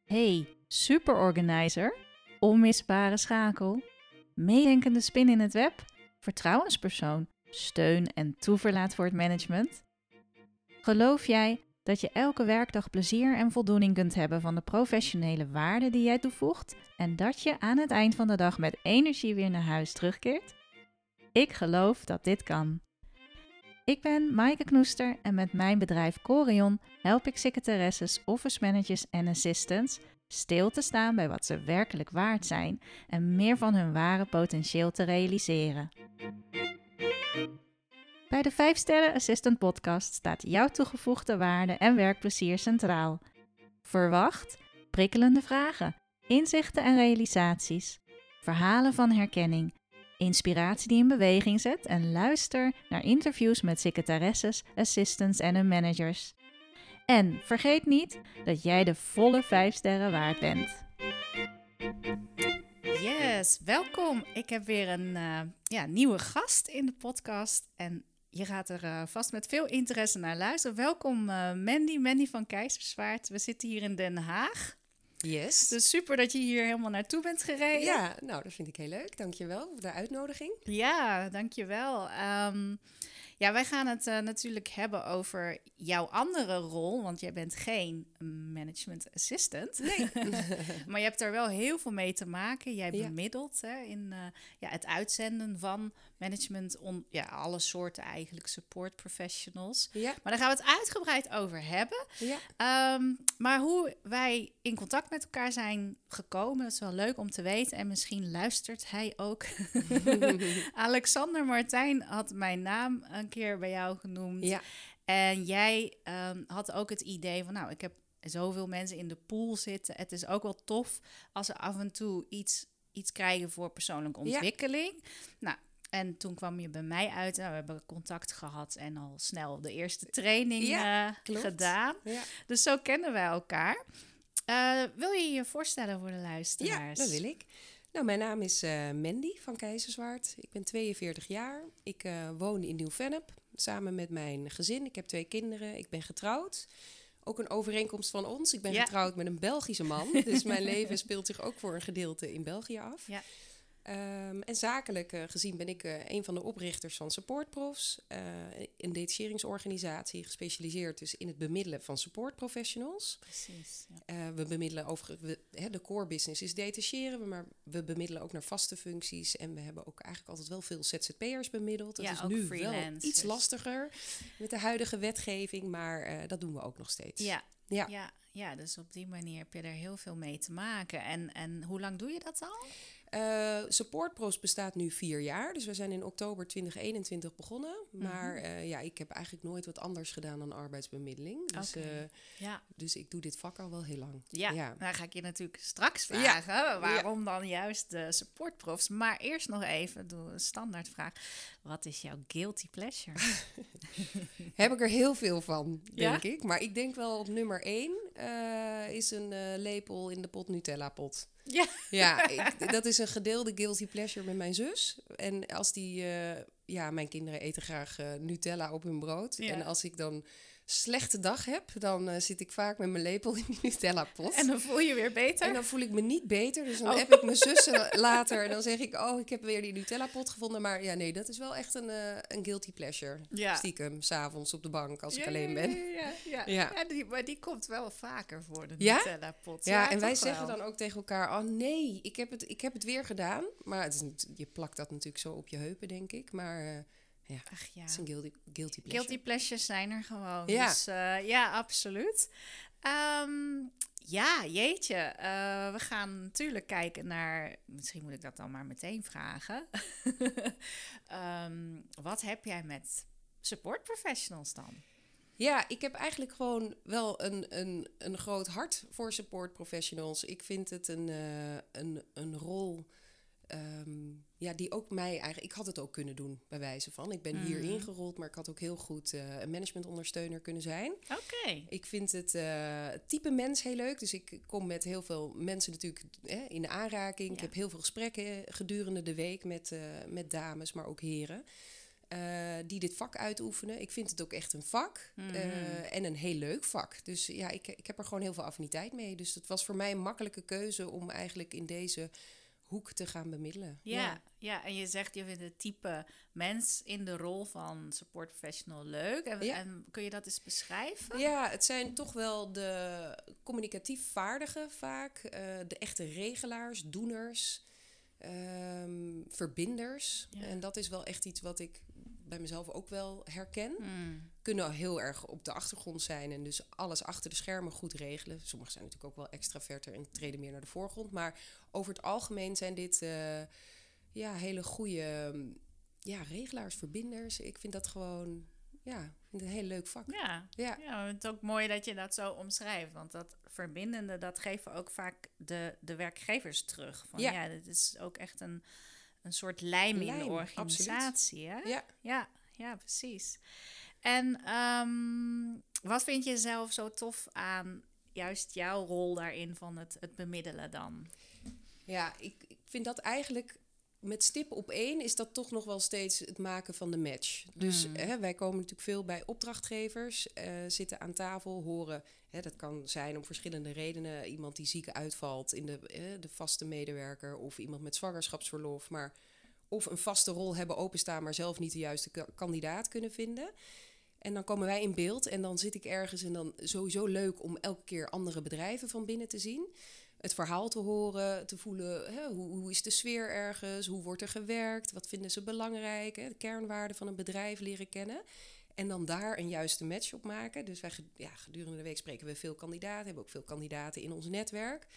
Hey, superorganizer, onmisbare schakel, meedenkende spin in het web, vertrouwenspersoon, steun en toeverlaat voor het management. Geloof jij dat je elke werkdag plezier en voldoening kunt hebben van de professionele waarde die jij toevoegt en dat je aan het eind van de dag met energie weer naar huis terugkeert? Ik geloof dat dit kan. Ik ben Maaike Knoester en met mijn bedrijf Corion help ik secretaresses, office managers en assistants stil te staan bij wat ze werkelijk waard zijn en meer van hun ware potentieel te realiseren. Bij de 5 Sterren Assistant Podcast staat jouw toegevoegde waarde en werkplezier centraal. Verwacht prikkelende vragen, inzichten en realisaties, verhalen van herkenning, inspiratie die in beweging zet en luister naar interviews met secretaresses, assistants en hun managers. En vergeet niet dat jij de volle 5 sterren waard bent. Yes, welkom. Ik heb weer een nieuwe gast in de podcast en je gaat er vast met veel interesse naar luisteren. Welkom Mandy van Keizerswaard. We zitten hier in Den Haag. Yes. Dus super dat je hier helemaal naartoe bent gereden. Ja, nou dat vind ik heel leuk. Dankjewel voor de uitnodiging. Ja, dankjewel. Wij gaan het natuurlijk hebben over jouw andere rol, want jij bent geen management assistant. Nee. Maar je hebt er wel heel veel mee te maken. Jij Ja. bemiddelt in het uitzenden van management, alle soorten eigenlijk, support professionals. Ja. Maar daar gaan we het uitgebreid over hebben. Ja. Maar hoe wij in contact met elkaar zijn gekomen, dat is wel leuk om te weten. En misschien luistert hij ook. Alexander Martijn had mijn naam een keer bij jou genoemd. Ja. En jij had ook het idee van, nou, ik heb zoveel mensen in de pool zitten. Het is ook wel tof als ze af en toe iets krijgen voor persoonlijke ontwikkeling. Ja. Nou, en toen kwam je bij mij uit. Nou, we hebben contact gehad en al snel de eerste training gedaan. Ja. Dus zo kennen wij elkaar. Wil je je voorstellen voor de luisteraars? Ja, dat wil ik. Nou, mijn naam is Mandy van Keizerswaard. Ik ben 42 jaar. Ik woon in Nieuw-Vennep samen met mijn gezin. Ik heb 2 kinderen. Ik ben getrouwd. Ook een overeenkomst van ons. Ik ben getrouwd met een Belgische man. Dus mijn leven speelt zich ook voor een gedeelte in België af. Ja. En zakelijk gezien ben ik een van de oprichters van Supportprofs. Een detacheringsorganisatie gespecialiseerd dus in het bemiddelen van supportprofessionals. Precies. Ja. We bemiddelen de core business is detacheren, maar we bemiddelen ook naar vaste functies. En we hebben ook eigenlijk altijd wel veel ZZP'ers bemiddeld. Dat is nu wel iets lastiger met de huidige wetgeving, maar dat doen we ook nog steeds. Ja, dus op die manier heb je er heel veel mee te maken. En hoe lang doe je dat al? Supportpros bestaat nu 4 jaar. Dus we zijn in oktober 2021 begonnen. Maar ik heb eigenlijk nooit wat anders gedaan dan arbeidsbemiddeling. Dus, dus ik doe dit vak al wel heel lang. Ja. Nou ga ik je natuurlijk straks vragen. Waarom dan juist de supportprofs? Maar eerst nog even een standaardvraag. Wat is jouw guilty pleasure? Heb ik er heel veel van, denk ik. Maar ik denk wel op nummer 1 is een lepel in de pot Nutella pot. Ja, dat is een gedeelde guilty pleasure met mijn zus. En als mijn kinderen eten graag Nutella op hun brood. Ja. En als ik dan slechte dag heb, dan zit ik vaak met mijn lepel in die Nutella-pot. En dan voel je weer beter? En dan voel ik me niet beter. Dus dan heb ik mijn zussen later en dan zeg ik, ik heb weer die Nutella-pot gevonden. Maar ja, nee, dat is wel echt een guilty pleasure. Ja. Stiekem, 's avonds op de bank als ik alleen ben. Maar die komt wel vaker voor, de Nutella-pot. Ja, en wij zeggen dan ook tegen elkaar, nee, ik heb het weer gedaan. Maar je plakt dat natuurlijk zo op je heupen, denk ik. Maar... het is een guilty pleasure. Guilty pleasures zijn er gewoon. Ja. Dus absoluut. Jeetje. We gaan natuurlijk kijken naar... Misschien moet ik dat dan maar meteen vragen. Wat heb jij met support professionals dan? Ja, ik heb eigenlijk gewoon wel een groot hart voor support professionals. Ik vind het een rol... die ook mij eigenlijk... Ik had het ook kunnen doen, bij wijze van. Ik ben hier ingerold, maar ik had ook heel goed een managementondersteuner kunnen zijn. Oké. Ik vind het type mens heel leuk. Dus ik kom met heel veel mensen natuurlijk in de aanraking. Ja. Ik heb heel veel gesprekken gedurende de week met dames, maar ook heren. die dit vak uitoefenen. Ik vind het ook echt een vak en een heel leuk vak. Dus ja, ik heb er gewoon heel veel affiniteit mee. Dus het was voor mij een makkelijke keuze om eigenlijk in deze hoek te gaan bemiddelen. Ja, en je zegt je vindt het type mens in de rol van support professional leuk. En kun je dat eens beschrijven? Ja, het zijn toch wel de communicatief vaardigen vaak. De echte regelaars, doeners, verbinders. Ja. En dat is wel echt iets wat ik bij mezelf ook wel herken. Kunnen heel erg op de achtergrond zijn en dus alles achter de schermen goed regelen. Sommigen zijn natuurlijk ook wel extraverter en treden meer naar de voorgrond. Maar over het algemeen zijn dit hele goede regelaars, verbinders. Ik vind dat gewoon een heel leuk vak. Ja, het is ook mooi dat je dat zo omschrijft. Want dat verbindende, dat geven ook vaak de werkgevers terug. Van dit is ook echt een soort lijm in de organisatie. Hè? Ja, precies. En wat vind je zelf zo tof aan juist jouw rol daarin van het bemiddelen dan? Ja, ik vind dat eigenlijk met stip op 1 is dat toch nog wel steeds het maken van de match. Dus wij komen natuurlijk veel bij opdrachtgevers, zitten aan tafel, horen. Dat kan zijn om verschillende redenen. Iemand die ziek uitvalt in de vaste medewerker of iemand met zwangerschapsverlof. Of een vaste rol hebben openstaan, maar zelf niet de juiste kandidaat kunnen vinden. En dan komen wij in beeld en dan zit ik ergens en dan sowieso leuk om elke keer andere bedrijven van binnen te zien. Het verhaal te horen, te voelen, hoe is de sfeer ergens, hoe wordt er gewerkt, wat vinden ze belangrijk, de kernwaarden van een bedrijf leren kennen. En dan daar een juiste match op maken. Dus wij gedurende de week spreken we veel kandidaten, hebben ook veel kandidaten in ons netwerk.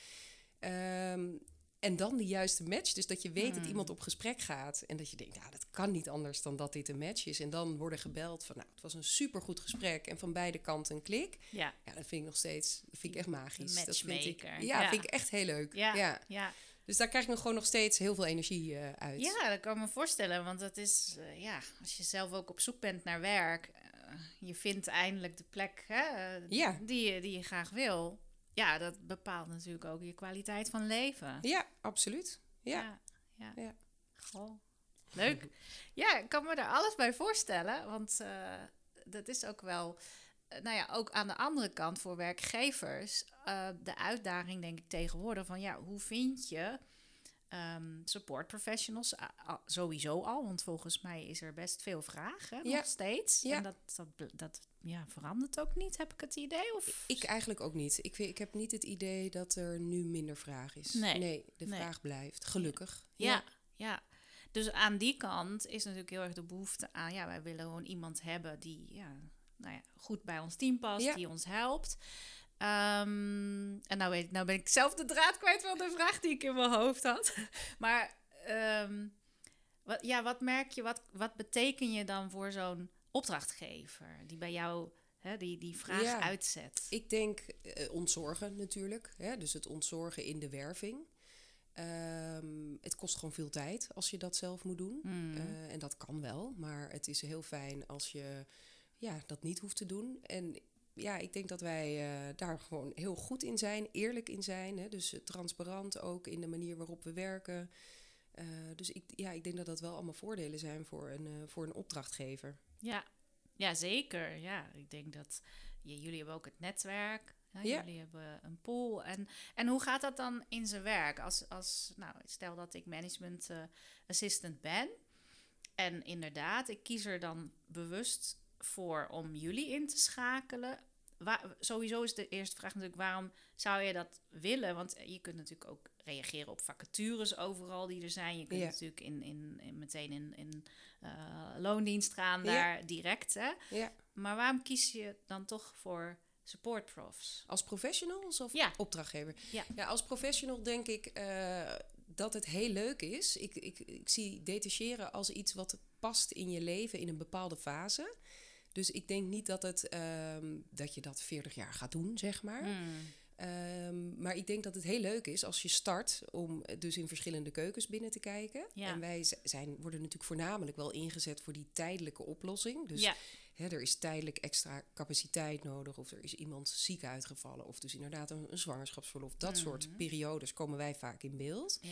En dan die juiste match. Dus dat je weet dat iemand op gesprek gaat. En dat je denkt, dat kan niet anders dan dat dit een match is. En dan worden gebeld van, het was een supergoed gesprek. En van beide kanten een klik. Ja, dat vind ik nog steeds, dat vind ik echt magisch. Dat vind ik, vind ik echt heel leuk. Ja. Dus daar krijg ik nog steeds heel veel energie uit. Ja, dat kan ik me voorstellen. Want dat is, als je zelf ook op zoek bent naar werk. Je vindt eindelijk de plek die je graag wil. Ja, dat bepaalt natuurlijk ook je kwaliteit van leven. Ja, absoluut. Ja. Goh, leuk. Ja, ik kan me er alles bij voorstellen. Want dat is ook wel... ook aan de andere kant voor werkgevers... de uitdaging, denk ik, tegenwoordig van... hoe vind je support professionals sowieso al? Want volgens mij is er best veel vraag, nog steeds. Ja. En dat verandert ook niet, heb ik het idee? Of? Ik eigenlijk ook niet. Ik heb niet het idee dat er nu minder vraag is. Nee, de vraag blijft. Gelukkig. Ja. Dus aan die kant is natuurlijk heel erg de behoefte aan... wij willen gewoon iemand hebben die goed bij ons team past, die ons helpt. En nou ben ik zelf de draad kwijt van de vraag die ik in mijn hoofd had. Maar wat merk je, wat beteken je dan voor zo'n opdrachtgever die bij jou die vraag uitzet? Ik denk ontzorgen natuurlijk. Dus het ontzorgen in de werving. Het kost gewoon veel tijd als je dat zelf moet doen. En dat kan wel, maar het is heel fijn als je dat niet hoeft te doen. En ik denk dat wij daar gewoon heel goed in zijn, eerlijk in zijn. Dus transparant ook in de manier waarop we werken. Dus ik denk dat dat wel allemaal voordelen zijn voor een opdrachtgever. Ja, zeker. Ja, ik denk dat jullie hebben ook het netwerk. Jullie hebben een pool. En hoe gaat dat dan in zijn werk? Stel dat ik management assistant ben. En inderdaad, ik kies er dan bewust voor om jullie in te schakelen. Sowieso is de eerste vraag natuurlijk, waarom zou je dat willen? Want je kunt natuurlijk ook reageren op vacatures overal die er zijn. Je kunt natuurlijk meteen in loondienst gaan daar direct. Hè? Ja. Maar waarom kies je dan toch voor support profs? Als professionals of opdrachtgever? Ja, als professional denk ik dat het heel leuk is. Ik zie detacheren als iets wat past in je leven in een bepaalde fase. Dus ik denk niet dat je dat 40 jaar gaat doen, zeg maar. Maar ik denk dat het heel leuk is als je start om dus in verschillende keukens binnen te kijken. Ja. En wij worden natuurlijk voornamelijk wel ingezet voor die tijdelijke oplossing. Dus er is tijdelijk extra capaciteit nodig, of er is iemand ziek uitgevallen, of dus inderdaad een zwangerschapsverlof. Dat soort periodes komen wij vaak in beeld. Ja.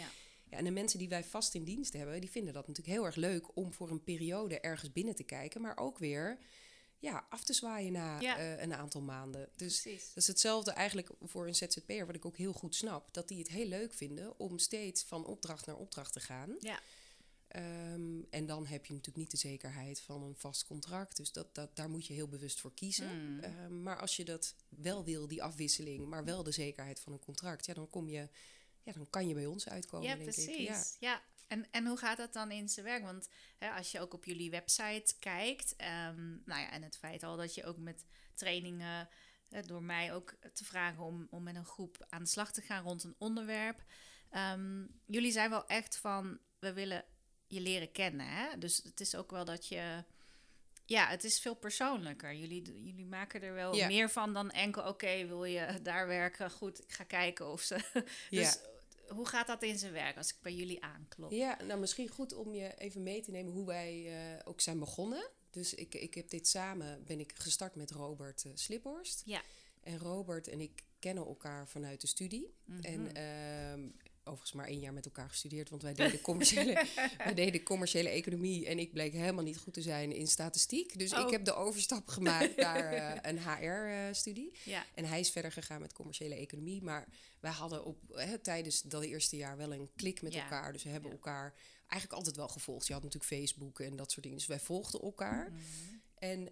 Ja, en de mensen die wij vast in dienst hebben, die vinden dat natuurlijk heel erg leuk om voor een periode ergens binnen te kijken, maar ook weer af te zwaaien na een aantal maanden. Dus precies. dat is hetzelfde eigenlijk voor een ZZP'er, wat ik ook heel goed snap, dat die het heel leuk vinden om steeds van opdracht naar opdracht te gaan. Ja. En dan heb je natuurlijk niet de zekerheid van een vast contract. Dus daar moet je heel bewust voor kiezen. Maar als je dat wel wil, die afwisseling, maar wel de zekerheid van een contract, dan kan je bij ons uitkomen, denk precies. ik. Ja. En hoe gaat dat dan in zijn werk? Want als je ook op jullie website kijkt, en het feit al dat je ook met trainingen, door mij ook te vragen om met een groep aan de slag te gaan rond een onderwerp. Jullie zijn wel echt van, we willen je leren kennen. Hè? Dus het is ook wel dat je... Ja, het is veel persoonlijker. Jullie maken er wel meer van dan enkel... Oké, wil je daar werken? Goed, ik ga kijken of ze... Dus hoe gaat dat in zijn werk als ik bij jullie aanklop? Ja, nou misschien goed om je even mee te nemen hoe wij ook zijn begonnen. Dus ik heb ben ik gestart met Robert Sliphorst. Ja. En Robert en ik kennen elkaar vanuit de studie. Mm-hmm. En overigens maar 1 jaar met elkaar gestudeerd, want wij deden commerciële economie en ik bleek helemaal niet goed te zijn in statistiek. Dus ik heb de overstap gemaakt naar een HR-studie. Ja. En hij is verder gegaan met commerciële economie. Maar wij hadden tijdens dat eerste jaar wel een klik met elkaar. Dus we hebben elkaar eigenlijk altijd wel gevolgd. Je had natuurlijk Facebook en dat soort dingen. Dus wij volgden elkaar. Mm-hmm. En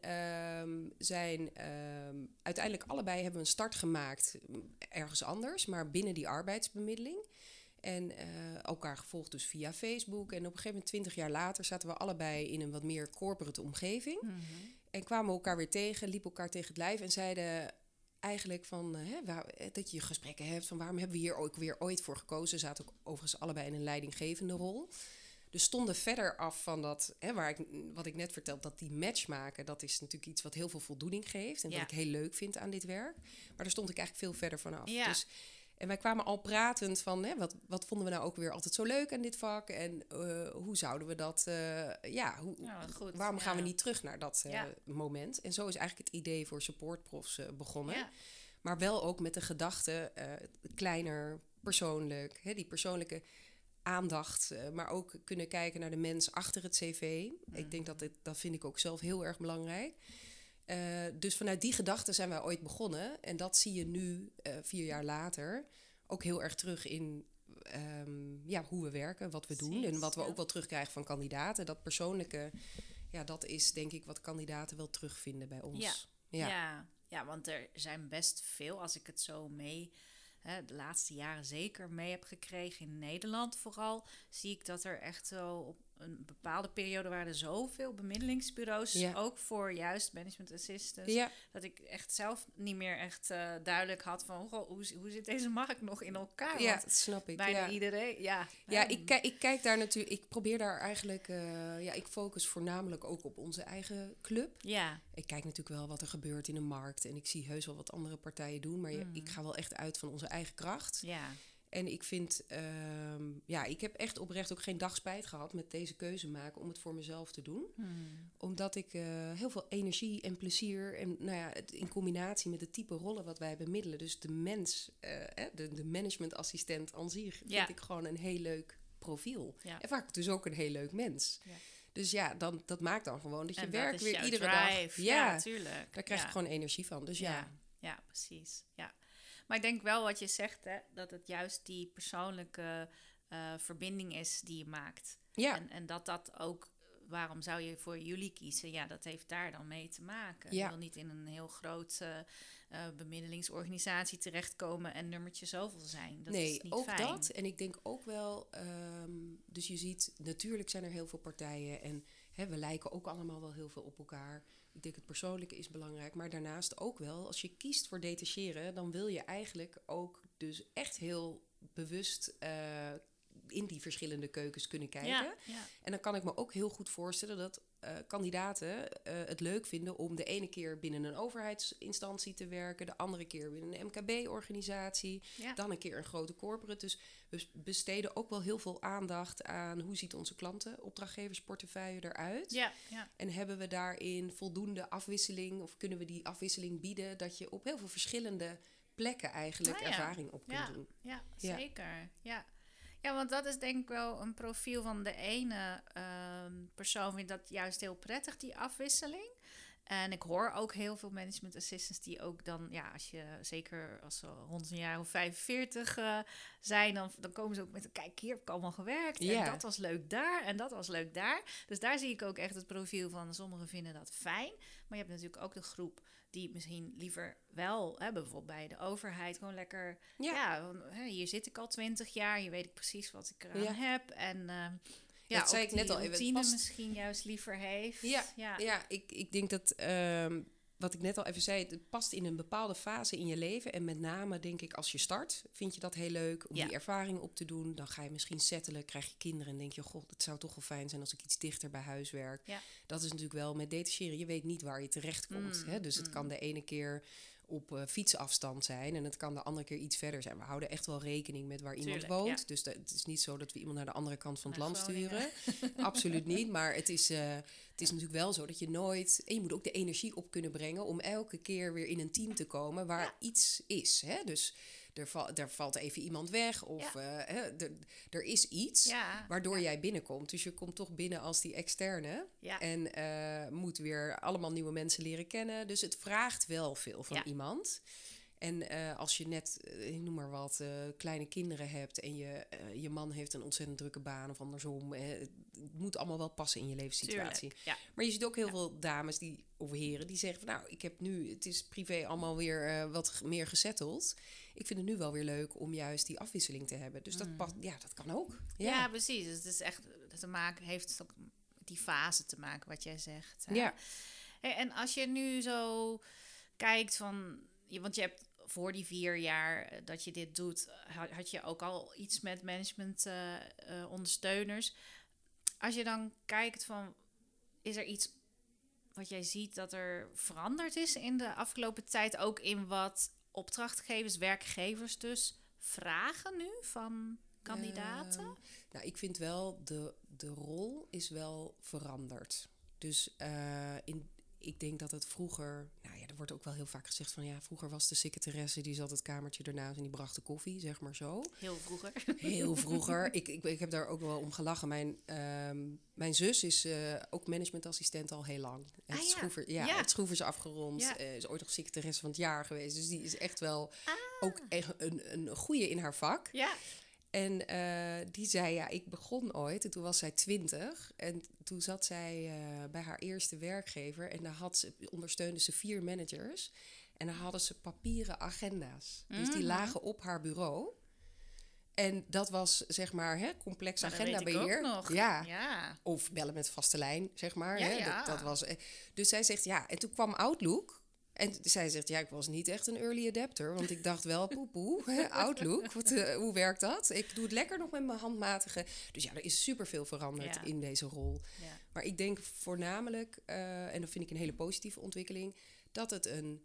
uiteindelijk allebei hebben we een start gemaakt ergens anders, maar binnen die arbeidsbemiddeling. En elkaar gevolgd dus via Facebook. En op een gegeven moment 20 jaar later zaten we allebei in een wat meer corporate omgeving. Mm-hmm. En kwamen elkaar weer tegen, liepen elkaar tegen het lijf en zeiden eigenlijk van dat je gesprekken hebt van waarom hebben we hier ook weer ooit voor gekozen. Zaten ook overigens allebei in een leidinggevende rol. Dus stonden verder af van dat, wat ik net vertelde, dat die match maken, dat is natuurlijk iets wat heel veel voldoening geeft. En wat ik heel leuk vind aan dit werk. Maar daar stond ik eigenlijk veel verder vanaf. Ja. Dus, en wij kwamen al pratend van, wat vonden we nou ook weer altijd zo leuk aan dit vak? En hoe zouden we dat, waarom gaan we niet terug naar dat moment? En zo is eigenlijk het idee voor Supportprofs begonnen. Ja. Maar wel ook met de gedachte, kleiner, persoonlijk, die persoonlijke aandacht, maar ook kunnen kijken naar de mens achter het cv. Ik denk dat vind ik ook zelf heel erg belangrijk. Dus vanuit die gedachte zijn wij ooit begonnen. En dat zie je nu, 4 jaar later, ook heel erg terug in hoe we werken, wat we doen. En wat we ook wel terugkrijgen van kandidaten. Dat persoonlijke, dat is denk ik wat kandidaten wel terugvinden bij ons. Ja, want er zijn best veel, als ik het zo de laatste jaren zeker mee heb gekregen in Nederland vooral, zie ik dat er echt zo op een bepaalde periode waren er zoveel bemiddelingsbureaus, ook voor juist management assistants, dat ik echt zelf niet meer echt duidelijk had van hoe zit deze markt nog in elkaar? Ja, dat snap ik. Bijna iedereen, ik kijk daar natuurlijk, ik probeer daar eigenlijk, ik focus voornamelijk ook op onze eigen club. Ja. Ik kijk natuurlijk wel wat er gebeurt in de markt en ik zie heus wel wat andere partijen doen, maar ik ga wel echt uit van onze eigen kracht. Ja. En ik vind, ik heb echt oprecht ook geen dag spijt gehad met deze keuze maken om het voor mezelf te doen. Omdat ik heel veel energie en plezier en in combinatie met het type rollen wat wij bemiddelen. Dus de mens, de managementassistent aan zich, vind ik gewoon een heel leuk profiel. Ja. En vaak dus ook een heel leuk mens. Ja. Dus dat maakt dan gewoon dat je werkt weer iedere drive. dag. Ja, tuurlijk. Daar krijg je gewoon energie van. Dus ja, precies. Ja. Maar ik denk wel wat je zegt, dat het juist die persoonlijke verbinding is die je maakt. Ja. En dat ook, waarom zou je voor jullie kiezen? Ja, dat heeft daar dan mee te maken. Ja. Je wil niet in een heel groot bemiddelingsorganisatie terechtkomen en nummertje zoveel zijn. Dat is niet ook fijn. Dat. En ik denk ook wel, dus je ziet, natuurlijk zijn er heel veel partijen en we lijken ook allemaal wel heel veel op elkaar. Ik denk het persoonlijke is belangrijk, maar daarnaast ook wel, als je kiest voor detacheren, dan wil je eigenlijk ook dus echt heel bewust in die verschillende keukens kunnen kijken. Ja. En dan kan ik me ook heel goed voorstellen dat kandidaten het leuk vinden om de ene keer binnen een overheidsinstantie te werken, de andere keer binnen een MKB-organisatie, dan een keer een grote corporate. Dus we besteden ook wel heel veel aandacht aan hoe ziet onze klanten, opdrachtgeversportefeuille eruit. Ja. En hebben we daarin voldoende afwisseling of kunnen we die afwisseling bieden dat je op heel veel verschillende plekken eigenlijk ervaring op kunt doen. Ja, zeker. Ja. Ja, want dat is denk ik wel een profiel van de ene persoon vindt dat juist heel prettig, die afwisseling. En ik hoor ook heel veel management assistants die ook dan, ja, zeker als ze rond een jaar of 45 zijn, dan komen ze ook met, kijk, hier heb ik allemaal gewerkt. Ja. En dat was leuk daar en dat was leuk daar. Dus daar zie ik ook echt het profiel van, sommigen vinden dat fijn. Maar je hebt natuurlijk ook de groep die misschien liever wel, bijvoorbeeld bij de overheid, gewoon lekker, hier zit ik al 20 jaar, hier weet ik precies wat ik eraan heb. En dat zei ik net al even. Routine misschien juist liever heeft. Ja, ik denk dat, wat ik net al even zei, het past in een bepaalde fase in je leven. En met name denk ik als je start, vind je dat heel leuk om die ervaring op te doen. Dan ga je misschien settelen, krijg je kinderen en denk je, goh, het zou toch wel fijn zijn als ik iets dichter bij huis werk. Ja. Dat is natuurlijk wel met detacheren, je weet niet waar je terecht komt. Dus het kan de ene keer op fietsafstand zijn en het kan de andere keer iets verder zijn. We houden echt wel rekening met waar iemand woont. Ja. Dus het is niet zo dat we iemand naar de andere kant van het land sturen. Absoluut niet, maar het is natuurlijk wel zo dat je nooit... En je moet ook de energie op kunnen brengen om elke keer weer in een team te komen waar iets is. Hè? Dus er valt even iemand weg of er is iets waardoor jij binnenkomt. Dus je komt toch binnen als die externe en moet weer allemaal nieuwe mensen leren kennen. Dus het vraagt wel veel van iemand. En als je net, noem maar wat, kleine kinderen hebt en je man heeft een ontzettend drukke baan of andersom. Het moet allemaal wel passen in je levenssituatie. Ja. Maar je ziet ook heel veel dames of heren die zeggen van, nou, ik heb nu, het is privé allemaal weer wat meer gesetteld. Ik vind het nu wel weer leuk om juist die afwisseling te hebben. Dus dat kan ook. Ja, precies. Dus het is echt heeft ook die fase te maken wat jij zegt. Hè? Ja. Hey, en als je nu zo kijkt van, want je hebt voor die 4 jaar dat je dit doet, had je ook al iets met management ondersteuners. Als je dan kijkt van, is er iets wat jij ziet dat er veranderd is in de afgelopen tijd, ook in wat opdrachtgevers, werkgevers dus vragen nu van kandidaten? Nou, ik vind wel, de rol is wel veranderd. Dus ik denk dat het vroeger... Nou ja, er wordt ook wel heel vaak gezegd van... Ja, vroeger was de secretaresse, die zat het kamertje ernaast en die bracht de koffie, zeg maar zo. Heel vroeger. Heel vroeger. Ik heb daar ook wel om gelachen. Mijn zus is ook managementassistent al heel lang. Het Schroevers afgerond. Ja. Is ooit nog secretaresse van het jaar geweest. Dus die is echt wel ook echt een goeie in haar vak. Ja. En die zei, ik begon ooit, en toen was zij 20. En toen zat zij bij haar eerste werkgever. En daar ondersteunde ze 4 managers. En dan hadden ze papieren agenda's. Dus die lagen op haar bureau. En dat was, zeg maar, complex agendabeheer. Ja. Of bellen met vaste lijn, zeg maar. Dat was, dus zij zegt, en toen kwam Outlook. En zij zegt, ik was niet echt een early adapter. Want ik dacht wel, Outlook, hoe werkt dat? Ik doe het lekker nog met mijn handmatige. Dus er is superveel veranderd in deze rol. Ja. Maar ik denk voornamelijk, en dat vind ik een hele positieve ontwikkeling, dat het een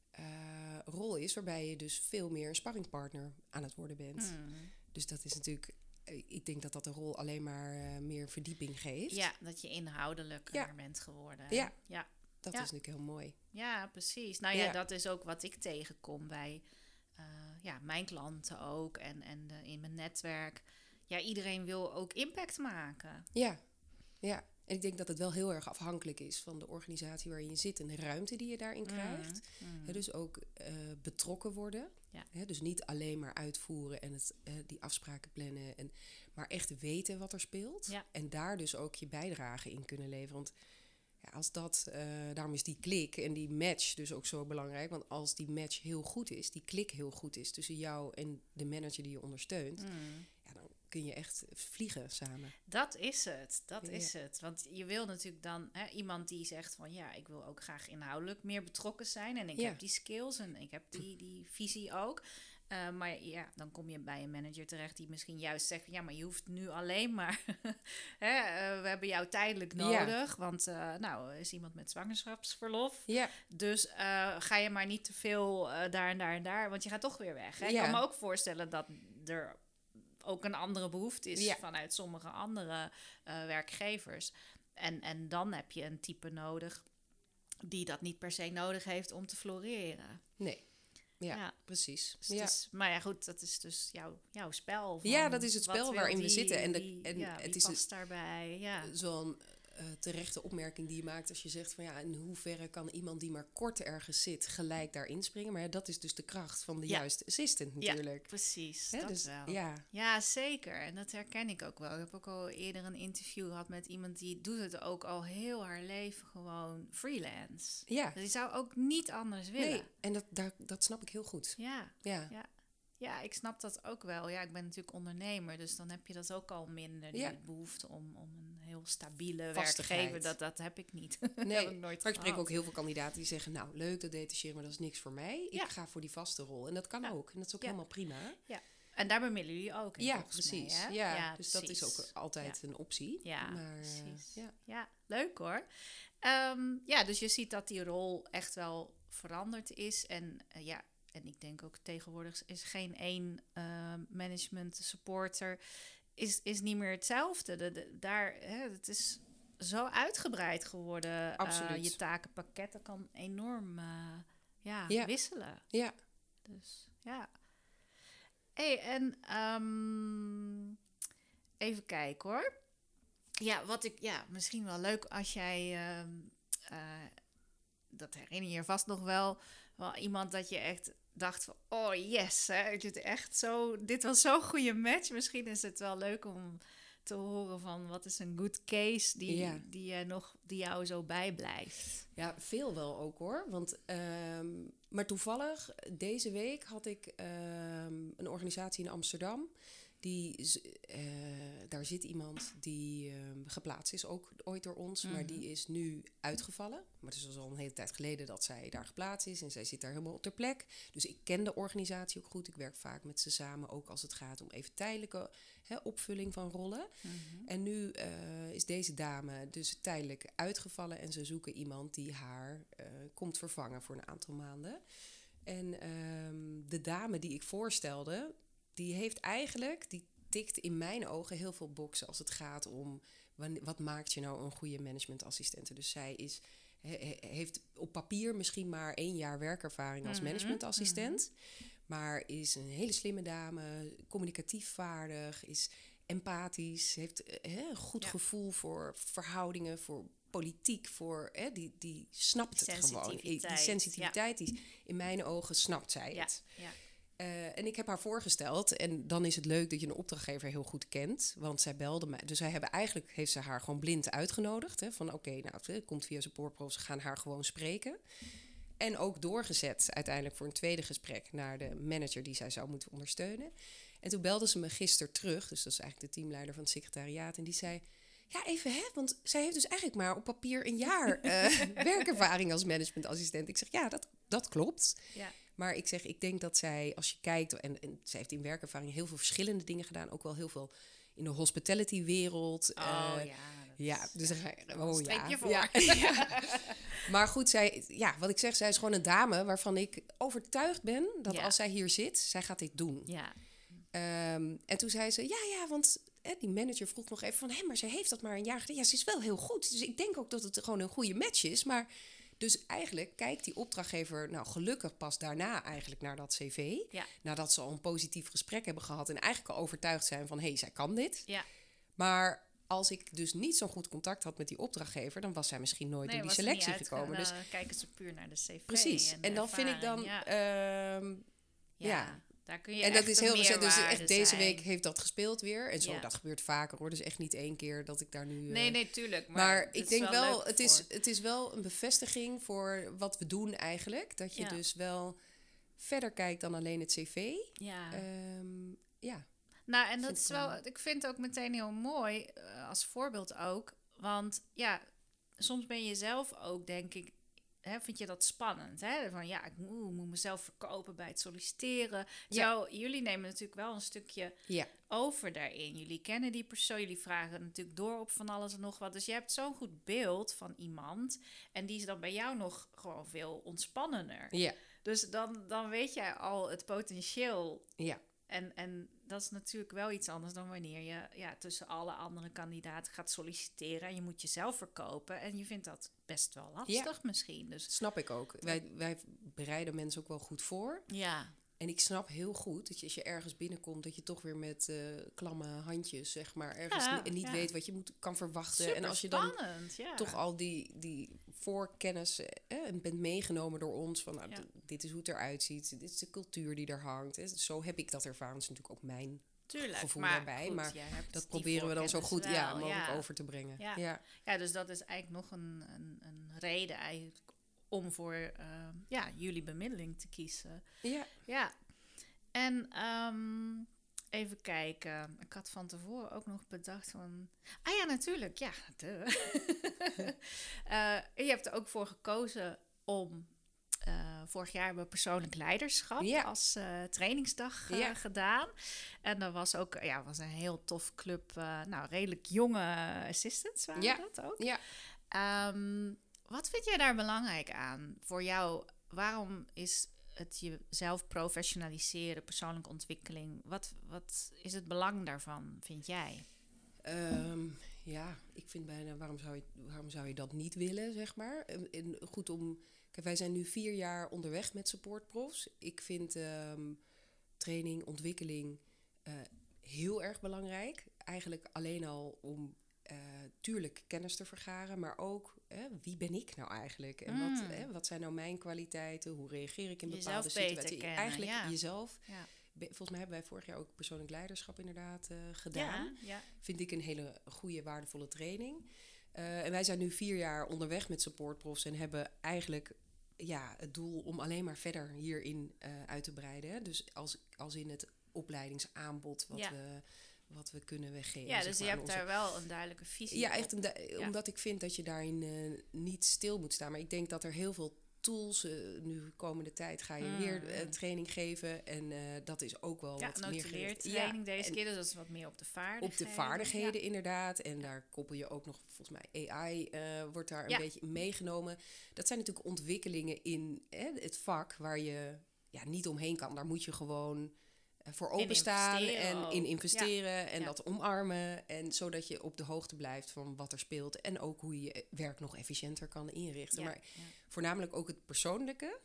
rol is waarbij je dus veel meer een sparringpartner aan het worden bent. Dus dat is natuurlijk... Ik denk dat de rol alleen maar meer verdieping geeft. Ja, dat je inhoudelijker bent geworden. Ja. Dat is natuurlijk heel mooi. Ja, precies. Nou ja, dat is ook wat ik tegenkom bij mijn klanten ook en in mijn netwerk. Ja, iedereen wil ook impact maken. Ja. En ik denk dat het wel heel erg afhankelijk is van de organisatie waarin je zit en de ruimte die je daarin krijgt. Dus ook betrokken worden. Ja. Dus niet alleen maar uitvoeren en die afspraken plannen, maar echt weten wat er speelt. Ja. En daar dus ook je bijdrage in kunnen leveren. Want als daarom is die klik en die match dus ook zo belangrijk. Want als die match heel goed is, die klik heel goed is tussen jou en de manager die je ondersteunt, dan kun je echt vliegen samen. Dat is het. Want je wil natuurlijk dan iemand die zegt van ik wil ook graag inhoudelijk meer betrokken zijn. En ik heb die skills en ik heb die visie ook. Maar dan kom je bij een manager terecht die misschien juist zegt, maar je hoeft nu alleen maar, we hebben jou tijdelijk nodig, want is iemand met zwangerschapsverlof. Ja. Dus ga je maar niet te veel daar en daar en daar, want je gaat toch weer weg. Hè? Ik kan me ook voorstellen dat er ook een andere behoefte is vanuit sommige andere werkgevers. En dan heb je een type nodig die dat niet per se nodig heeft om te floreren. Nee. Ja, precies. Dus maar ja, goed, dat is dus jouw spel. Ja, dat is het spel waarin we zitten. En het is past daarbij. Ja. Zo'n terechte opmerking die je maakt als je zegt van in hoeverre kan iemand die maar kort ergens zit gelijk daar inspringen. Maar ja, dat is dus de kracht van de juiste assistant natuurlijk. Ja, precies. Hè, dat dus, wel. Ja. Ja, zeker. En dat herken ik ook wel. Ik heb ook al eerder een interview gehad met iemand die doet het ook al heel haar leven gewoon freelance. Ja. Dus die zou ook niet anders willen. Nee, en dat snap ik heel goed. Ja, ik snap dat ook wel. Ja, ik ben natuurlijk ondernemer, dus dan heb je dat ook al minder. Die behoefte om een heel stabiele werkgever. Dat heb ik niet. Nee, heb ik nooit maar ik spreek gehad. ook heel veel kandidaten die zeggen, nou, leuk dat detacheren, maar dat is niks voor mij. Ik ga voor die vaste rol. En dat kan ook. En dat is ook helemaal prima. Ja. En daar bemiddelen jullie ook in, precies. Mij, hè? Ja, dus precies. dat is ook altijd een optie. Ja, maar, precies. Ja, leuk hoor. Dus je ziet dat die rol echt wel veranderd is. En en ik denk ook tegenwoordig is geen één management supporter is niet meer hetzelfde. Het is zo uitgebreid geworden. Absoluut. Je takenpakket kan enorm wisselen. Ja. Dus ja. Hey, en even kijken hoor. Ja, misschien wel leuk als jij dat herinner je vast nog wel iemand dat je echt dacht van, oh yes, hè, dit was zo'n goede match. Misschien is het wel leuk om te horen van wat is een good case die jou zo bijblijft. Ja, veel wel ook hoor. Want, maar toevallig, deze week had ik een organisatie in Amsterdam. Daar zit iemand die geplaatst is, ook ooit door ons. Maar die is nu uitgevallen. Maar het is al een hele tijd geleden dat zij daar geplaatst is. En zij zit daar helemaal op ter plek. Dus ik ken de organisatie ook goed. Ik werk vaak met ze samen, ook als het gaat om even tijdelijke opvulling van rollen. En nu is deze dame dus tijdelijk uitgevallen. En ze zoeken iemand die haar komt vervangen voor een aantal maanden. En de dame die ik voorstelde, die tikt in mijn ogen heel veel boxen als het gaat om wat maakt je nou een goede managementassistente. Dus zij heeft op papier misschien maar 1 jaar werkervaring als managementassistent. Maar is een hele slimme dame, communicatief vaardig, is empathisch, heeft een goed gevoel voor verhoudingen, voor politiek, die snapt het gewoon. Die sensitiviteit, die in mijn ogen snapt zij het. Ja. En ik heb haar voorgesteld. En dan is het leuk dat je een opdrachtgever heel goed kent. Want zij belde mij. Dus heeft ze haar gewoon blind uitgenodigd. Hè, van oké, het komt via Supportpro. Ze gaan haar gewoon spreken. En ook doorgezet uiteindelijk voor een tweede gesprek naar de manager die zij zou moeten ondersteunen. En toen belde ze me gisteren terug. Dus dat is eigenlijk de teamleider van het secretariaat. En die zei, ja even want zij heeft dus eigenlijk maar op papier 1 jaar werkervaring als managementassistent. Ik zeg, ja, dat klopt. Ja. Maar ik denk dat zij, als je kijkt, en zij heeft in werkervaring heel veel verschillende dingen gedaan. Ook wel heel veel in de hospitality-wereld. Voor. Ja. Maar goed, wat ik zeg, zij is gewoon een dame waarvan ik overtuigd ben dat als zij hier zit, zij gaat dit doen. Ja. En toen zei ze, want die manager vroeg nog even van, maar zij heeft dat maar 1 jaar gedaan. Ja, ze is wel heel goed. Dus ik denk ook dat het gewoon een goede match is. Maar dus eigenlijk kijkt die opdrachtgever gelukkig pas daarna eigenlijk naar dat cv. Ja. Nadat ze al een positief gesprek hebben gehad en eigenlijk al overtuigd zijn van, zij kan dit. Ja. Maar als ik dus niet zo'n goed contact had met die opdrachtgever, dan was zij misschien nooit door die selectie gekomen. Dus kijken ze puur naar de cv. Precies. En dan vind ik dan, daar kun je en dat is heel recent, dus echt deze zijn. Week heeft dat gespeeld weer. En zo, dat gebeurt vaker hoor. Dus echt niet 1 keer dat ik daar nu... Nee, tuurlijk. Maar ik denk wel, het is wel een bevestiging voor wat we doen eigenlijk. Dat je dus wel verder kijkt dan alleen het cv. Ja. Nou, en dat is wel... Ik vind het ook meteen heel mooi, als voorbeeld ook. Want soms ben je zelf ook, denk ik, vind je dat spannend? Hè? Van ik moet mezelf verkopen bij het solliciteren. Jullie nemen natuurlijk wel een stukje over daarin. Jullie kennen die persoon, jullie vragen natuurlijk door op van alles en nog wat. Dus je hebt zo'n goed beeld van iemand. En die is dan bij jou nog gewoon veel ontspannender. Ja. Dus dan weet jij al het potentieel En dat is natuurlijk wel iets anders dan wanneer je tussen alle andere kandidaten gaat solliciteren. En je moet jezelf verkopen. En je vindt dat best wel lastig misschien. Dus Snap ik ook. Wij bereiden mensen ook wel goed voor. ja. En ik snap heel goed dat als je ergens binnenkomt, dat je toch weer met klamme handjes, zeg maar, ergens niet weet wat je kan verwachten. Super en als je spannend, dan toch al die voorkennis bent meegenomen door ons, van dit is hoe het eruit ziet, dit is de cultuur die er hangt. Zo heb ik dat ervaren. Dat is natuurlijk ook mijn gevoel daarbij. Goed, maar dat proberen we dan zo goed mogelijk over te brengen. Ja, dus dat is eigenlijk nog een reden eigenlijk om voor jullie bemiddeling te kiezen. Ja. En even kijken. Ik had van tevoren ook nog bedacht van... ja, natuurlijk. Ja, je hebt er ook voor gekozen om... vorig jaar hebben we persoonlijk leiderschap als trainingsdag gedaan. En dat was ook was een heel tof club. Redelijk jonge assistants waren dat ook. Ja. Wat vind jij daar belangrijk aan voor jou? Waarom is het jezelf professionaliseren, persoonlijke ontwikkeling? Wat is het belang daarvan, vind jij? Ik vind bijna, waarom zou je dat niet willen, zeg maar? En goed kijk, wij zijn nu 4 jaar onderweg met supportprofs. Ik vind training, ontwikkeling heel erg belangrijk. Eigenlijk alleen al om tuurlijk kennis te vergaren, maar ook wie ben ik nou eigenlijk? En wat zijn nou mijn kwaliteiten? Hoe reageer ik in bepaalde situaties? Eigenlijk jezelf. Ja. Volgens mij hebben wij vorig jaar ook persoonlijk leiderschap inderdaad gedaan. Ja. Vind ik een hele goede, waardevolle training. En wij zijn nu 4 jaar onderweg met supportprofs en hebben eigenlijk het doel om alleen maar verder hierin uit te breiden. Hè? Dus als in het opleidingsaanbod wat we kunnen weggeven. Ja, dus je hebt daar wel een duidelijke visie. Ja, echt omdat ik vind dat je daarin niet stil moet staan. Maar ik denk dat er heel veel tools, nu komende tijd ga je weer training geven. En dat is ook wel wat meer gericht. Training deze keer, dus dat is wat meer op de vaardigheden. Op de vaardigheden inderdaad. En daar koppel je ook nog, volgens mij AI wordt daar een beetje meegenomen. Dat zijn natuurlijk ontwikkelingen in het vak waar je niet omheen kan. Daar moet je gewoon voor openstaan en in investeren en dat omarmen. En zodat je op de hoogte blijft van wat er speelt. En ook hoe je je werk nog efficiënter kan inrichten. Maar voornamelijk ook het persoonlijke.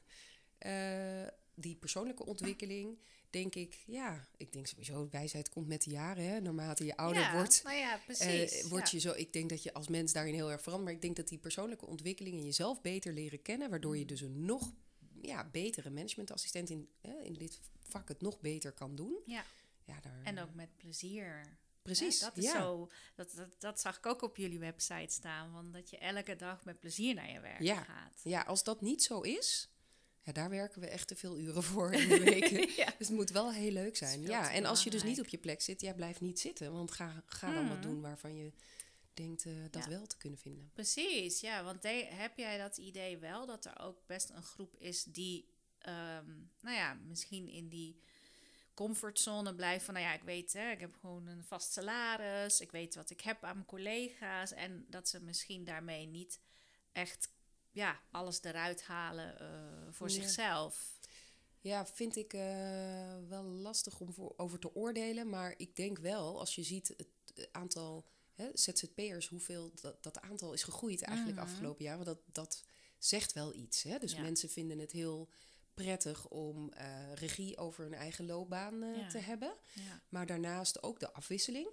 Die persoonlijke ontwikkeling, denk ik... ik denk sowieso, wijsheid komt met de jaren. Hè? Naarmate je ouder wordt, precies. Je zo... Ik denk dat je als mens daarin heel erg verandert. Maar ik denk dat die persoonlijke ontwikkelingen jezelf beter leren kennen. Waardoor je dus een nog betere managementassistent in dit vak het nog beter kan doen. Ja. En ook met plezier. Precies. Dat is zo. Dat zag ik ook op jullie website staan. Want dat je elke dag met plezier naar je werk gaat. Ja, als dat niet zo is, daar werken we echt te veel uren voor in de weken. Dus het moet wel heel leuk zijn. Ja, en als je dus niet op je plek zit, blijf niet zitten. Want ga dan wat doen waarvan je denkt dat wel te kunnen vinden. Precies, ja. Want heb jij dat idee wel dat er ook best een groep is die misschien in die comfortzone blijft van, ik weet, ik heb gewoon een vast salaris, ik weet wat ik heb aan mijn collega's en dat ze misschien daarmee niet echt alles eruit halen voor zichzelf. Ja, vind ik wel lastig om over te oordelen, maar ik denk wel, als je ziet het aantal ZZP'ers, hoeveel dat aantal is gegroeid eigenlijk afgelopen jaar, want dat zegt wel iets. Hè? Dus mensen vinden het heel prettig om regie over hun eigen loopbaan te hebben. Ja. Maar daarnaast ook de afwisseling.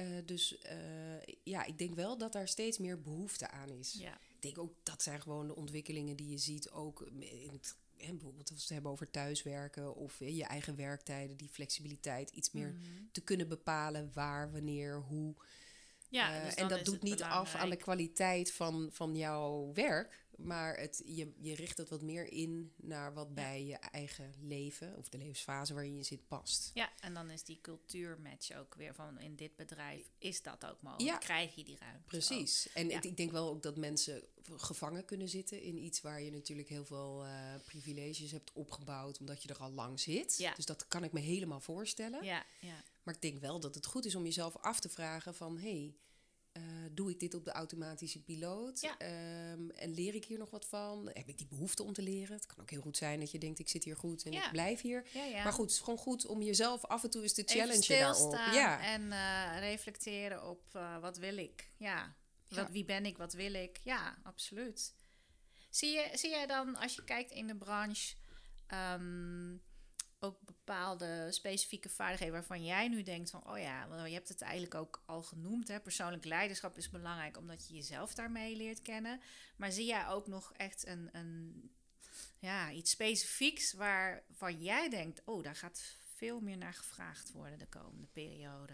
Ik denk wel dat daar steeds meer behoefte aan is. Ja. Ik denk ook dat zijn gewoon de ontwikkelingen die je ziet ook in het, bijvoorbeeld als we het hebben over thuiswerken of je eigen werktijden, die flexibiliteit, iets meer te kunnen bepalen waar, wanneer, hoe. Ja, dus en dat doet niet af aan de kwaliteit van jouw werk. Maar je richt het wat meer in naar wat bij je eigen leven of de levensfase waarin je zit past. Ja, en dan is die cultuurmatch ook weer van in dit bedrijf is dat ook mogelijk. Ja. Krijg je die ruimte. Precies. Ook. En ik denk wel ook dat mensen gevangen kunnen zitten in iets waar je natuurlijk heel veel privileges hebt opgebouwd omdat je er al lang zit. Ja. Dus dat kan ik me helemaal voorstellen. Ja. Ja. Maar ik denk wel dat het goed is om jezelf af te vragen van Doe ik dit op de automatische piloot? Ja. En leer ik hier nog wat van? Heb ik die behoefte om te leren? Het kan ook heel goed zijn dat je denkt, ik zit hier goed en ik blijf hier. Ja. Maar goed, het is gewoon goed om jezelf af en toe eens te Even challengen daarop. stilstaan en reflecteren op wat wil ik? Ja. Wie ben ik? Wat wil ik? Ja, absoluut. Zie jij dan, als je kijkt in de branche, ook bepaalde specifieke vaardigheden waarvan jij nu denkt van, oh ja, wel, je hebt het eigenlijk ook al genoemd, hè? Persoonlijk leiderschap is belangrijk omdat je jezelf daarmee leert kennen. Maar zie jij ook nog echt iets specifieks waarvan jij denkt, oh, daar gaat veel meer naar gevraagd worden de komende periode?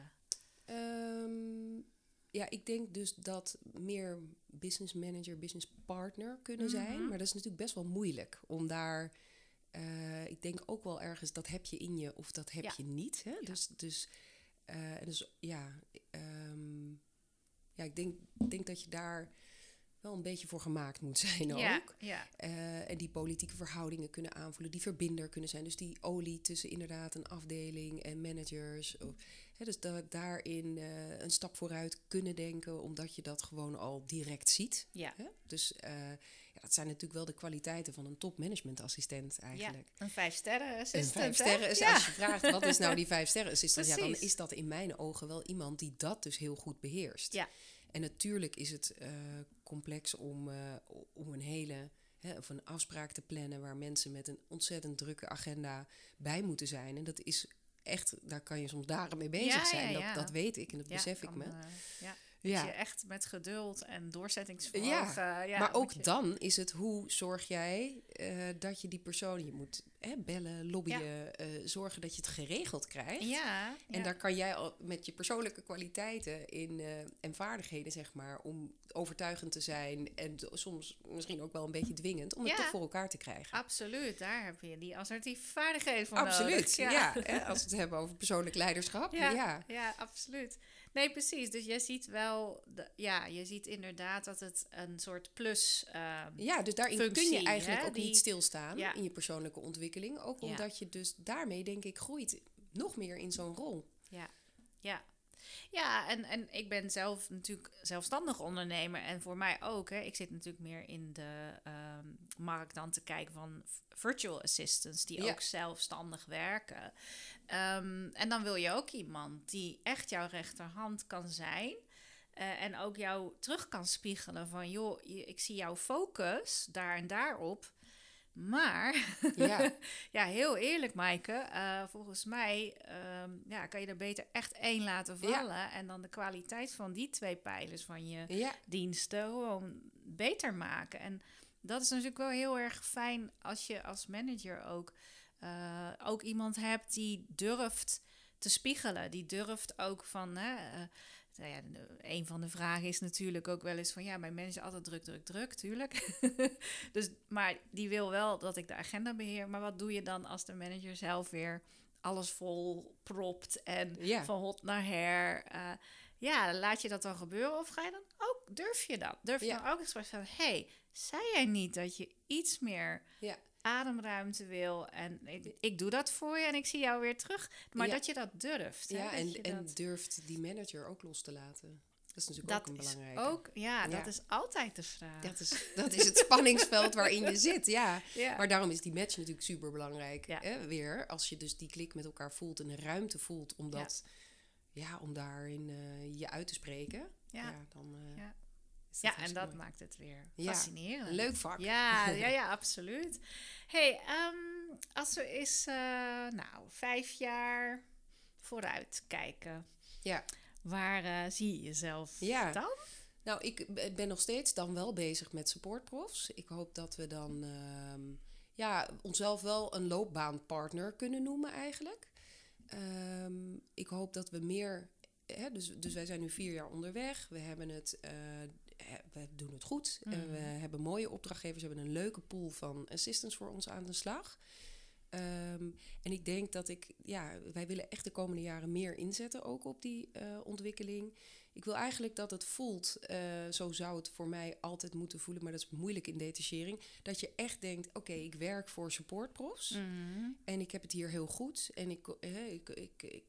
Ik denk dus dat meer business manager, business partner kunnen zijn. Maar dat is natuurlijk best wel moeilijk om daar... ik denk ook wel ergens, dat heb je in je of dat heb je niet. Hè? Ja. Ik denk dat je daar wel een beetje voor gemaakt moet zijn ook. Ja. En die politieke verhoudingen kunnen aanvoelen, die verbinder kunnen zijn. Dus die olie tussen inderdaad een afdeling en managers. Dus daarin een stap vooruit kunnen denken, omdat je dat gewoon al direct ziet. Ja. Dus dat zijn natuurlijk wel de kwaliteiten van een topmanagementassistent eigenlijk. Ja, een 5-sterren assistent. Een 5-sterren assistent. Als je vraagt, wat is nou die 5-sterren assistent? Ja, dan is dat in mijn ogen wel iemand die dat dus heel goed beheerst. Ja. En natuurlijk is het complex om een hele... of een afspraak te plannen waar mensen met een ontzettend drukke agenda bij moeten zijn. En dat is echt, daar kan je soms dagen mee bezig zijn. Ja. Dat weet ik en dat besef ik me. Dus je echt met geduld en doorzettingsvermogen... maar ook dan is het, hoe zorg jij dat je die persoon... Je moet bellen, lobbyen, zorgen dat je het geregeld krijgt. Ja. En daar kan jij al met je persoonlijke kwaliteiten en vaardigheden, zeg maar... om overtuigend te zijn en soms misschien ook wel een beetje dwingend... om het toch voor elkaar te krijgen. Absoluut, daar heb je die assertieve vaardigheden voor nodig. Absoluut, als we het hebben over persoonlijk leiderschap. Ja, absoluut. Nee, precies. Dus je ziet wel, je ziet inderdaad dat het een soort plus dus daarin functie, kun je eigenlijk ook niet stilstaan in je persoonlijke ontwikkeling. Ook Ja. omdat je dus daarmee, denk ik, groeit nog meer in zo'n rol. Ja, en ik ben zelf natuurlijk zelfstandig ondernemer. En voor mij ook. Ik zit natuurlijk meer in de markt dan te kijken van virtual assistants die ook zelfstandig werken. En dan wil je ook iemand die echt jouw rechterhand kan zijn. En ook jou terug kan spiegelen van, joh, ik zie jouw focus daar en daarop. Maar, heel eerlijk, Maaike, volgens mij kan je er beter echt één laten vallen. Ja. En dan de kwaliteit van die 2 pijlers van je diensten gewoon beter maken. En dat is natuurlijk wel heel erg fijn als je als manager ook iemand hebt die durft te spiegelen. Die durft ook van... een van de vragen is natuurlijk ook wel eens van... ja, mijn manager is altijd druk, tuurlijk. Dus, maar die wil wel dat ik de agenda beheer. Maar wat doe je dan als de manager zelf weer alles vol propt... en van hot naar her... laat je dat dan gebeuren? Of ga je dan ook, durf je dat? Durf je dan ook eens van... hey, zei jij niet dat je iets meer... ademruimte wil en ik doe dat voor je en ik zie jou weer terug. Maar dat je dat durft. En durft die manager ook los te laten. Dat is natuurlijk ook een belangrijke. Dat is altijd de vraag. Dat is het spanningsveld waarin je zit, Maar daarom is die match natuurlijk super belangrijk. Weer, als je dus die klik met elkaar voelt en een ruimte voelt om dat... om daarin je uit te spreken. En dat maakt het weer fascinerend. Leuk vak. Ja, absoluut. Hey, als we eens 5 jaar vooruit kijken. Ja. Waar zie je jezelf dan? Nou, ik ben nog steeds dan wel bezig met supportprofs. Ik hoop dat we dan onszelf wel een loopbaanpartner kunnen noemen eigenlijk. Ik hoop dat we meer... Dus wij zijn nu 4 jaar onderweg. We hebben het... we doen het goed. En we hebben mooie opdrachtgevers. We hebben een leuke pool van assistants voor ons aan de slag. En ik denk dat wij willen echt de komende jaren meer inzetten ook op die ontwikkeling. Ik wil eigenlijk dat het voelt, zo zou het voor mij altijd moeten voelen, maar dat is moeilijk in detachering, dat je echt denkt, oké, ik werk voor supportprofs en ik heb het hier heel goed en ik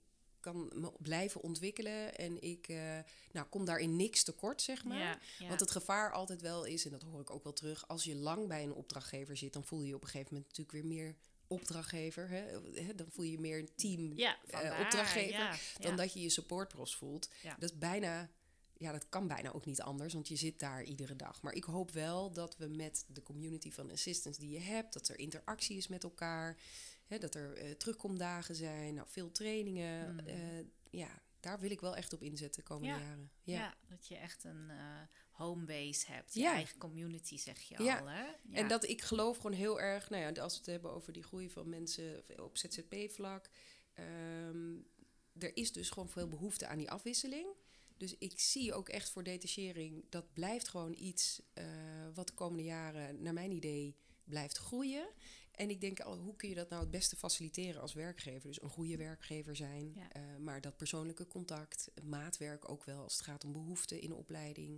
kan me blijven ontwikkelen en ik kom daarin niks tekort, zeg maar. Ja. Want het gevaar altijd wel is, en dat hoor ik ook wel terug, als je lang bij een opdrachtgever zit, dan voel je je op een gegeven moment natuurlijk weer meer opdrachtgever. Dan voel je je meer een team opdrachtgever dan dat je je supportpros voelt. Ja. Dat is bijna... Ja, dat kan bijna ook niet anders, want je zit daar iedere dag. Maar ik hoop wel dat we met de community van assistants die je hebt, dat er interactie is met elkaar, dat er terugkomdagen zijn, veel trainingen. Daar wil ik wel echt op inzetten de komende jaren. Ja, dat je echt een homebase hebt, je eigen community, zeg je al. Hè? Ja. En dat ik geloof gewoon heel erg, als we het hebben over die groei van mensen op ZZP-vlak, er is dus gewoon veel behoefte aan die afwisseling. Dus ik zie ook echt voor detachering, dat blijft gewoon iets wat de komende jaren, naar mijn idee, blijft groeien. En ik denk, hoe kun je dat nou het beste faciliteren als werkgever? Dus een goede werkgever zijn, maar dat persoonlijke contact, maatwerk ook wel als het gaat om behoeften in de opleiding.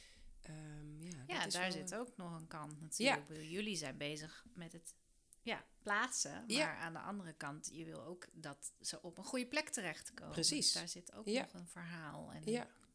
Daar zit ook nog een kant natuurlijk. Ja. Jullie zijn bezig met het plaatsen, maar aan de andere kant, je wil ook dat ze op een goede plek terechtkomen. Precies. Dus daar zit ook nog een verhaal. En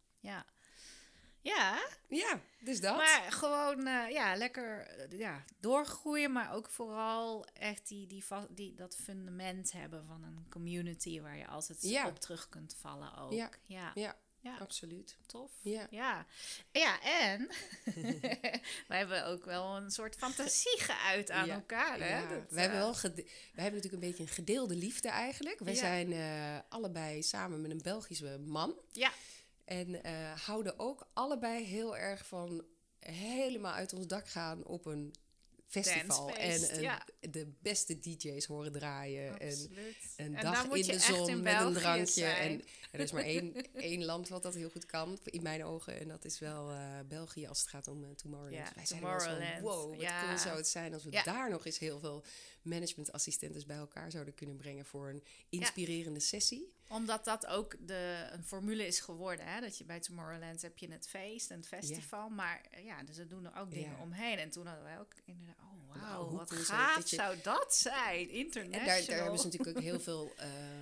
dus dat. Maar gewoon lekker doorgroeien, maar ook vooral echt dat fundament hebben van een community waar je altijd op terug kunt vallen ook. Ja, absoluut. Tof. Ja, en wij hebben ook wel een soort fantasie geuit aan elkaar. Hè? We hebben natuurlijk een beetje een gedeelde liefde eigenlijk. Wij zijn allebei samen met een Belgische man. Ja. En houden ook allebei heel erg van helemaal uit ons dak gaan op een festival. En de beste DJ's horen draaien. Absoluut. En een dag in de zon met een drankje. En er is maar één land wat dat heel goed kan, in mijn ogen. En dat is wel België als het gaat om Tomorrowland. Ja, wij zijn wel zo, wow, wat cool zou het zijn als we daar nog eens heel veel managementassistenten bij elkaar zouden kunnen brengen voor een inspirerende sessie. Omdat dat ook een formule is geworden. Hè? Dat je bij Tomorrowland heb je het feest en het festival. Maar dus er doen er ook dingen omheen. En toen hadden wij ook inderdaad, wauw, wat gaaf zou dat zijn. International. En daar hebben ze natuurlijk ook heel veel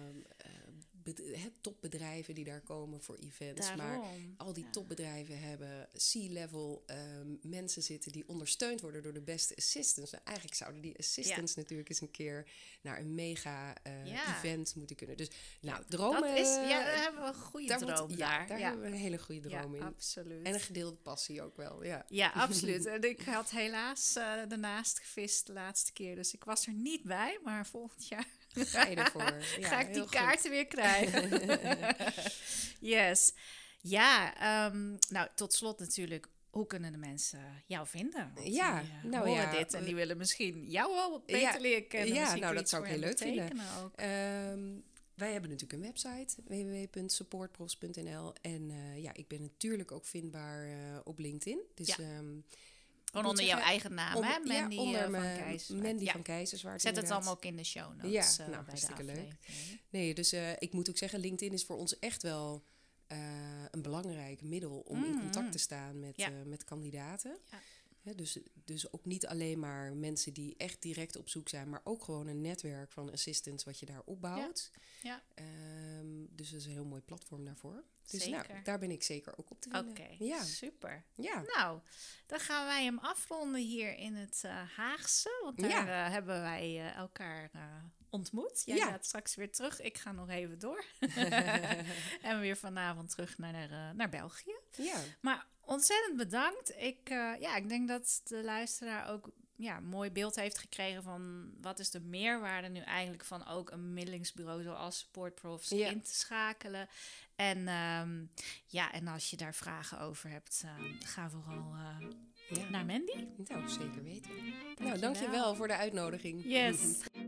topbedrijven die daar komen voor events. Daarom, maar al die topbedrijven hebben C-level mensen zitten die ondersteund worden door de beste assistants. En eigenlijk zouden die assistants natuurlijk eens een keer naar een mega event moeten kunnen. Dus dromen... daar hebben we een goede droom daar. Daar hebben we een hele goede droom in. Absoluut. En een gedeelde passie ook wel, Ja, absoluut. En ik had helaas ernaast gevist de laatste keer. Dus ik was er niet bij, maar volgend jaar... Ga je ervoor. Ga ik die kaarten weer krijgen. Yes. Ja, tot slot natuurlijk. Hoe kunnen de mensen jou vinden? Want die horen dit en die willen misschien jou wel beter leren kennen. Ja, dat zou ik heel leuk vinden. Wij hebben natuurlijk een website, www.supportpros.nl. En ik ben natuurlijk ook vindbaar op LinkedIn. Dus... Gewoon onder jouw eigen naam, hè? Mandy van Keizenswaard. Mandy van Keizenswaard. Zet het allemaal ook in de show notes. Bij hartstikke de leuk. Nee, dus ik moet ook zeggen, LinkedIn is voor ons echt wel een belangrijk middel om in contact te staan met kandidaten. Ja. Dus ook niet alleen maar mensen die echt direct op zoek zijn, maar ook gewoon een netwerk van assistants wat je daar opbouwt. Ja. Dus dat is een heel mooi platform daarvoor. Dus daar ben ik zeker ook op te vinden. Oké, super. Ja. Nou, dan gaan wij hem afronden hier in het Haagse. Want daar hebben wij elkaar ontmoet. Jij gaat straks weer terug. Ik ga nog even door. En weer vanavond terug naar België. Ja. Maar ontzettend bedankt. Ik denk dat de luisteraar ook een mooi beeld heeft gekregen van wat is de meerwaarde nu eigenlijk van ook een bemiddelingsbureau zoals SupportProfs in te schakelen. En en als je daar vragen over hebt, ga vooral naar Mandy. Nou, zeker weten. Dankjewel voor de uitnodiging. Yes.